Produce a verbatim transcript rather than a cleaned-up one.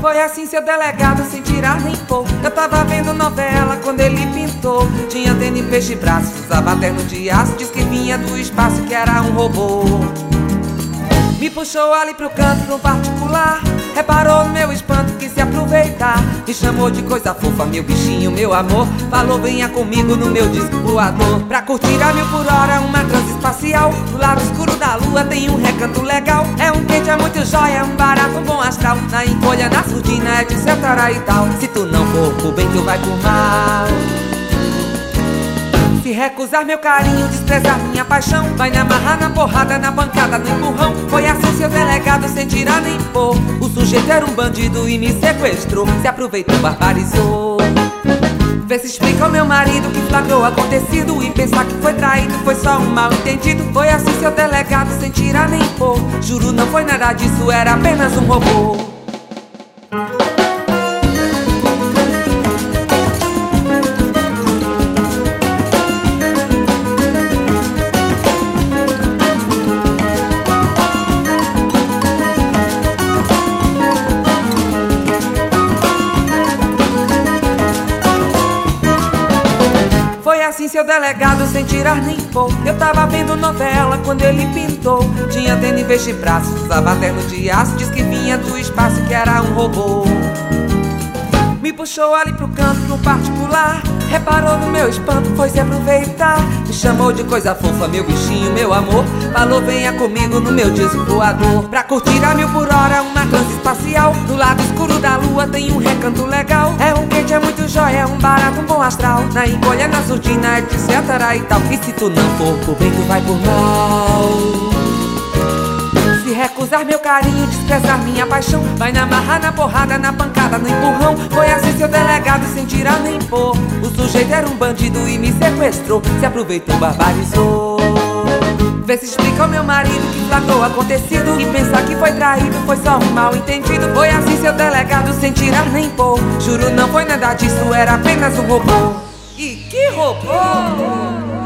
Foi assim, seu delegado, sem tirar nem pôr. Eu tava vendo novela quando ele pintou. Tinha tênis, peixe, braço, usava terno de aço. Diz que vinha do espaço, que era um robô. Me puxou ali pro canto, pro particular. Reparou no meu espanto, quis se aproveitar. Me chamou de coisa fofa, meu bichinho, meu amor. Falou, venha comigo no meu disco voador. Pra curtir a mil por hora, uma trança espacial. Do lado escuro da lua tem um recanto legal. É um quente, é muito jóia, é um barato, um bom astral. Na encolha, na surdina, é de etc e tal. Se tu não for por bem, tu vai por mal. Se recusar meu carinho, desprezar minha paixão, vai me amarrar na porrada, na bancada, no empurrão. Foi assim, seu delegado, sem tirar nem pôr. O sujeito era um bandido e me sequestrou. Se aproveitou, barbarizou. Vê se explica ao meu marido que flagrou acontecido. E pensar que foi traído foi só um mal entendido. Foi assim, seu delegado, sem tirar nem pôr. Juro, não foi nada disso, era apenas um robô. Foi assim, seu delegado, sem tirar nem pôr. Eu tava vendo novela quando ele pintou. Tinha tênis, peixe, braço, usava terno de aço. Diz que vinha do espaço, que era um robô. Me puxou ali pro canto, pro particular. Reparou no meu espanto, foi se aproveitar. Me chamou de coisa fofa, meu bichinho, meu amor. Falou, venha comigo no meu disco voador. Pra curtir a mil por hora, uma trança espacial. Do lado escuro da lua tem um recanto legal. É um quente, é muito jóia, é um barato, um bom astral. Na encolha, na surdina, etc e tal. E se tu não for por bem, tu vai por mal. Se recusar meu carinho, desprezar minha paixão, vai me amarrar na porrada, na pancada, no empurrão. Foi assim, seu delegado, sem tirar nem pôr. O sujeito era um bandido e me sequestrou. Se aproveitou, barbarizou. Vê se explica ao meu marido que flagrou acontecido. E pensar que foi traído foi só um mal entendido. Foi assim, seu delegado, sem tirar nem pôr. Juro, não foi nada disso, era apenas um robô. E que robô!